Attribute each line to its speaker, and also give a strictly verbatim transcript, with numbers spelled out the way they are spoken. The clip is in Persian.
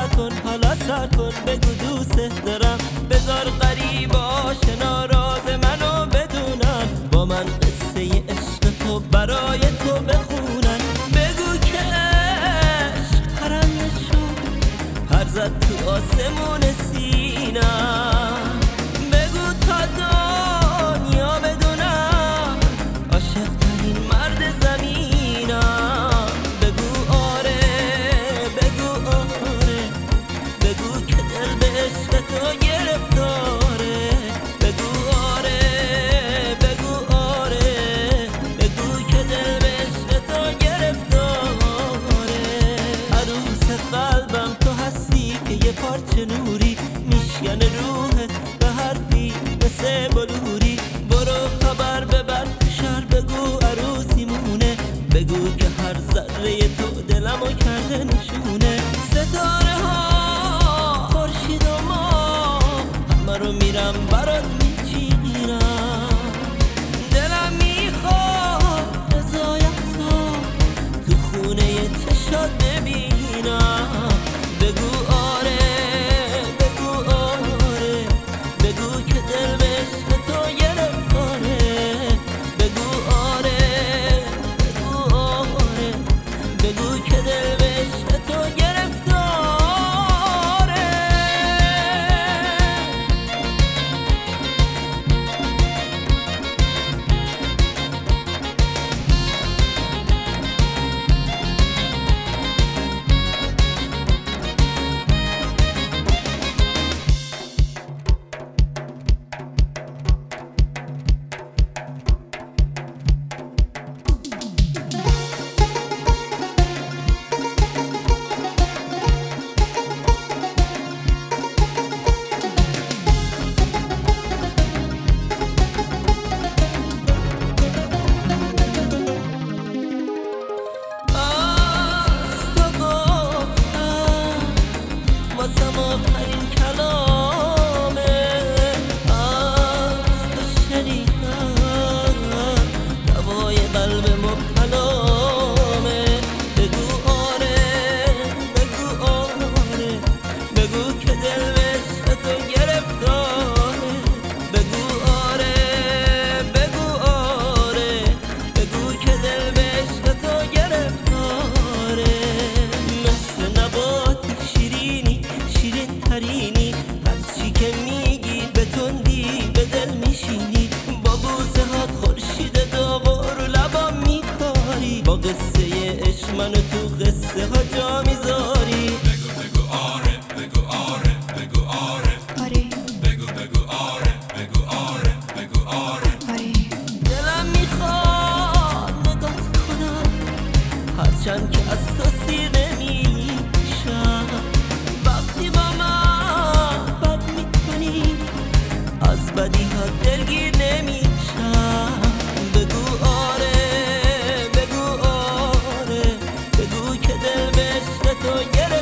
Speaker 1: سر کن، حالا سر کن، بگو دوست دارم. بذار غریبا شناراز منو بدونن، با من قصه عشق تو برای تو بخونن. بگو که عشق پرنده شد، پر زد تو آسمون سینم. بگو تا دنیا بدونم عاشق ترین مرد زمینم. بگو آره، بگو آره، بگو که دل به عشق تو گرفتاره. بگو آره، بگو آره، بگو که دل به عشق تو گرفتاره. عروس قلبم تو هستی که یه پارچه نوری میشکن روحت به حرفی مثل بلوری. برو خبر ببر تو شهر، بگو عروسی مونه. بگو که هر ذره تو دلمو کرده نشونه. ستاره ها، خورشید و ماه، همه رو میرم برات میچینم. دلم میخواد رضایت تو تو خونه چشات ببینم. بگو آره، بگو آره، بگو که دل به عشق تو گرفتاره. بگو آره، بگو آره، بگو که دل به عشق تو گرفتاره. واسم آخرین کلامه، از تو شنیدم دوای قلب مبتلامه. بگو آره، بگو آره، بگو که دل به عشق تو گرفتاره. بگو آره، بگو آره، بگو که دل به عشق تو گرفتاره. مثل نباتی شیرینی، شیرین ترینی، هرچی که میگی به تندی به دل میشینی. با بوسه هات خورشید داغ رو لبام میکاری، با قصه عشق منو تو قصه ها جا میذاری.
Speaker 2: بگو بگو آره، بگو آره، بگو آره،
Speaker 3: آره
Speaker 2: بگو بگو آره، بگو آره، بگو آره.
Speaker 3: آره
Speaker 1: دلم میخواد نگات کنم، هرچند که از تو سیر نمیشم. وقتی با من بد میکنی، از بدی ها دلگیر نمیشم. بگو آره، بگو آره، بگو که دل به عشق تو گرفتاره.